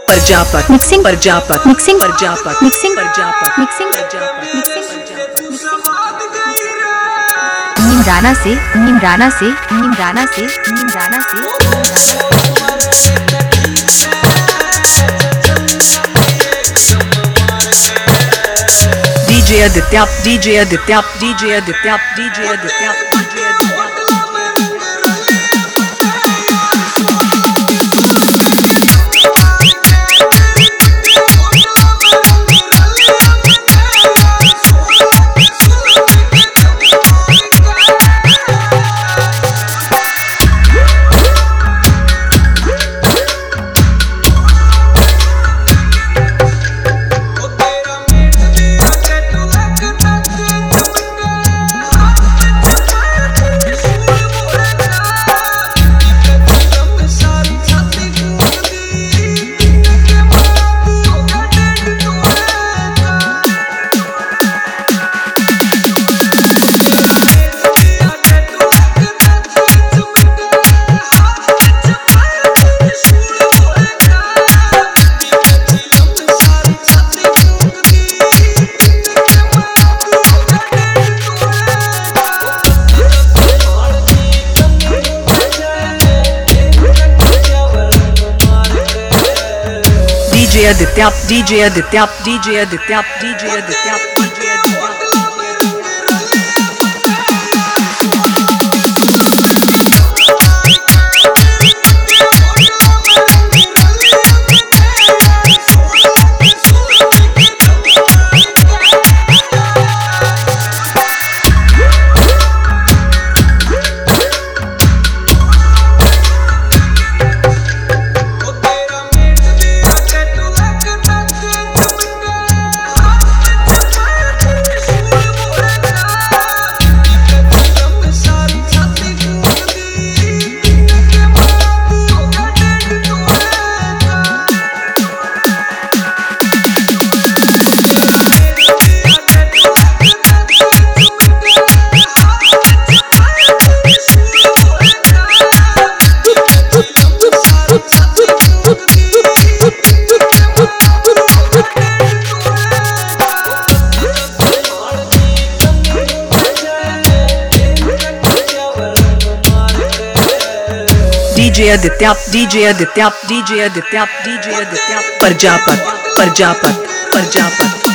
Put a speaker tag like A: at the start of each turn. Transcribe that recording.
A: Prajapat
B: mixing
A: Prajapat
B: mixing
A: Prajapat
B: mixing
A: Prajapat
B: mixing
A: Prajapat
B: Neemrana से नीमराना से नीमराना से नीमराना से
A: DJ Aditya DJ Aditya DJ Aditya DJ Aditya DJ Aditya DJ Aditya DJ Aditya DJ Aditya DJ Aditya DJ Aditya DJ Aditya DJ Aditya DJ Aditya DJ Aditya Prajapat Prajapat Prajapat